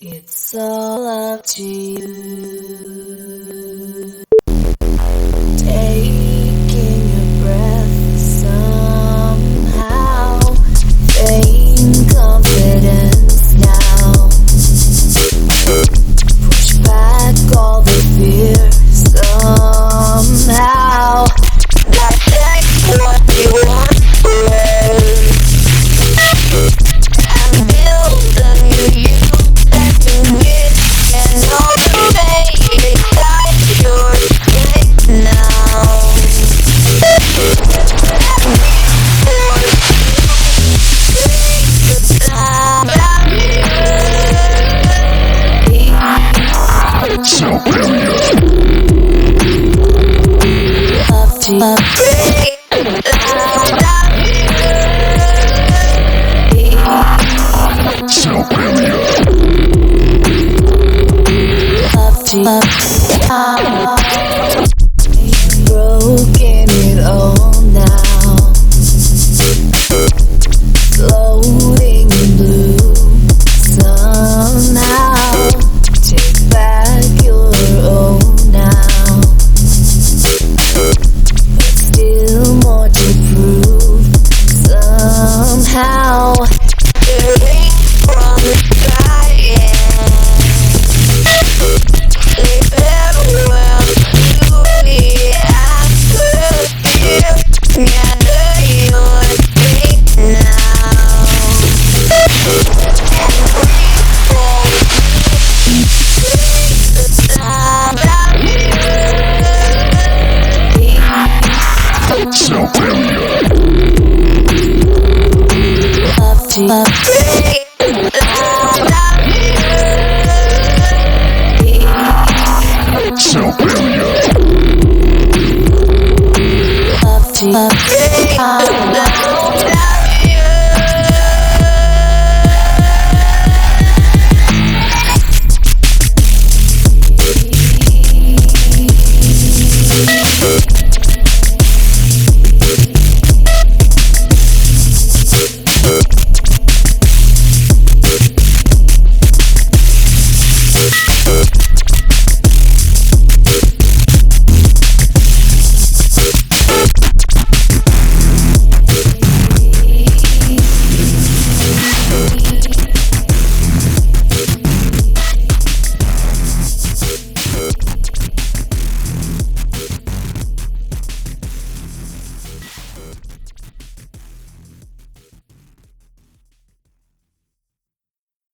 It's all up to you. Taking a breath somehow. Vain confidence now. Push back all the fear somehow. Like that's what you want. And build a new you. Up to